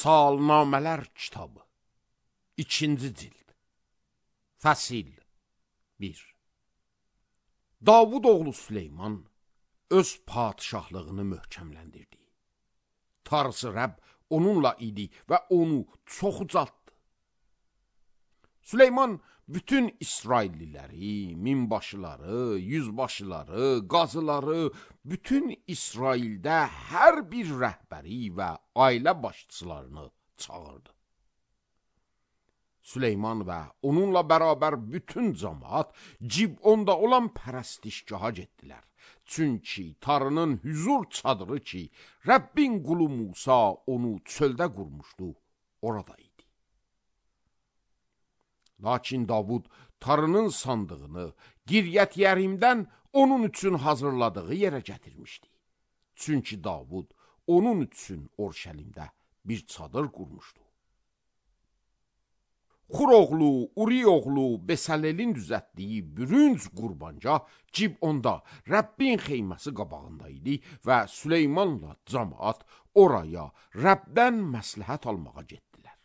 Salnamələr kitabı 2-ci cild Fəsil 1 Davud oğlu Süleyman öz padişahlığını möhkəmləndirdi. Tanrısı Rəbb onunla idi və onu çox ucaltdı. Süleyman bütün İsrailliləri, minbaşıları, yüzbaşıları, qazıları, bütün İsraildə hər bir rəhbəri və ailə başçılarını çağırdı. Süleyman və onunla bərabər bütün cəmaət Cibonda olan pərəstişgaha getdilər. Çünki Tanrının hüzur çadırı ki, Rəbbin qulu Musa onu çöldə qurmuşdu, orada idi. Lakin Davud Tanrının sandığını Qiryət Yərimdən onun üçün hazırladığı yerə gətirmişdi. Çünki Davud onun üçün Orşəlimdə bir çadır qurmuşdu. Xur oğlu, Uri oğlu Besalelin düzəltdiyi bürünc qurbanca Cibonda Rəbbin xeyməsi qabağında idi və Süleymanla cəmaət oraya Rəbdən məsləhət almağa getdilər.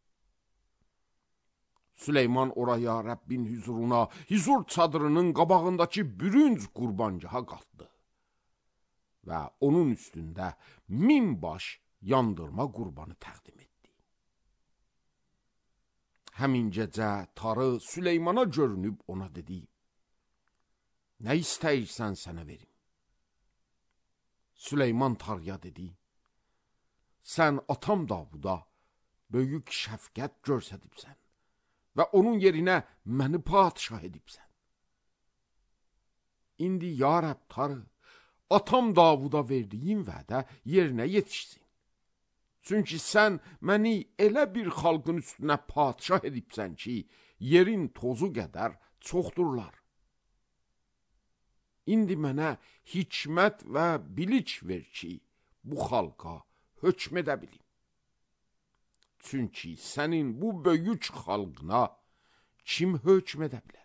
Süleyman oraya Rəbbin hüzuruna, hüzur çadırının qabağındakı bürünc qurbancaha qalxdı və onun üstündə 1000 baş yandırma qurbanı təqdim etdi. Həmin gecə Tanrı Süleymana görünüb ona dedi: "Nə istəyirsən sənə verim?" Süleyman Tanrıya dedi: "Sən atam Davuda böyük şəfqət göstəribsən və onun yerinə məni padişah edibsən. İndi ya Rəbb Tanrı, atam Davuda verdiyin vədə yerinə yetişsin. Çünki sən məni elə bir xalqın üstünə padişah edibsən ki, yerin tozu qədər çoxdurlar. İndi mənə hikmət və bilik ver ki, bu xalqa hökm edə bilim. Çünki sənin bu böyük xalqına kim hökm edə bilər?"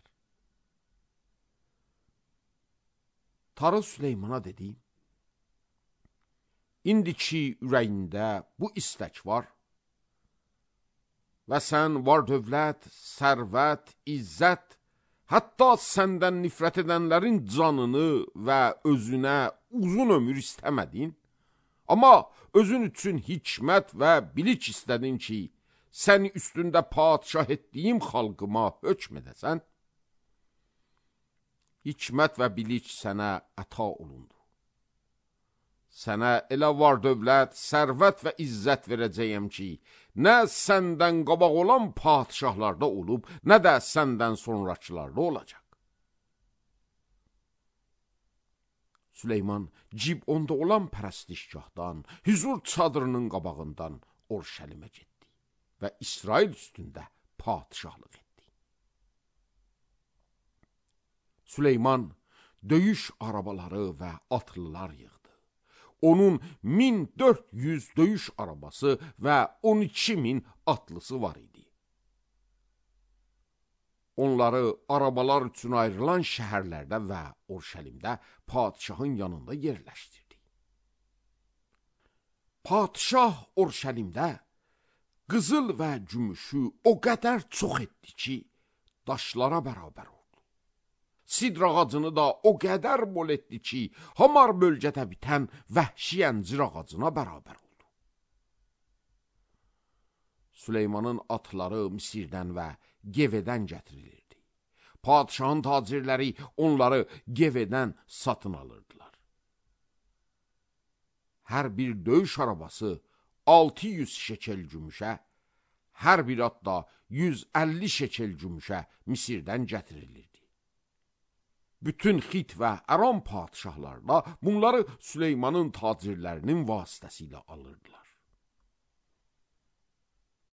Tanrı Süleymana dedi: "İndiki ürəyində bu istək var və sən var dövlət, sərvət, izzət, hətta səndən nifrət edənlərin canını və özünə uzun ömür istəmədin, amma özün üçün hikmət və bilik istədin ki, səni üstündə padişah etdiyim xalqıma hökm edəsən. Hikmət və bilik sənə əta olundu. Sənə elə var dövlət, sərvət və izzət verəcəyəm ki, nə səndən qabaq olan padişahlarda olub, nə də səndən sonrakılarda olacaq." Süleyman Cibonda olan pərəstişgahdan, hüzur çadırının qabağından Orşəlimə getdi və İsrail üstündə padişahlıq etdi. Süleyman döyüş arabaları və atlılar yığdı. Onun 1400 döyüş arabası və 12.000 atlısı var idi. Onları arabalar üçün ayrılan şəhərlərdə və Orşəlimdə padişahın yanında yerləşdirdi. Padişah Orşəlimdə qızıl və gümüşü o qədər çox etdi ki, daşlara bərabər oldu. Sidr ağacını da o qədər bol etdi ki, Hamar bölgədə bitən vəhşi əncir ağacına bərabər oldu. Süleymanın atları Misirdən və Gevedən gətirilirdi. Padişahın tacirləri onları Gevedən satın alırdılar. Hər bir döyüş arabası 600 şekel gümüşə, hər bir at da 150 şekel gümüşə Misirdən gətirilirdi. Bütün Xit və Əram padişahları da bunları Süleymanın tacirlərinin vasitəsilə alırdılar.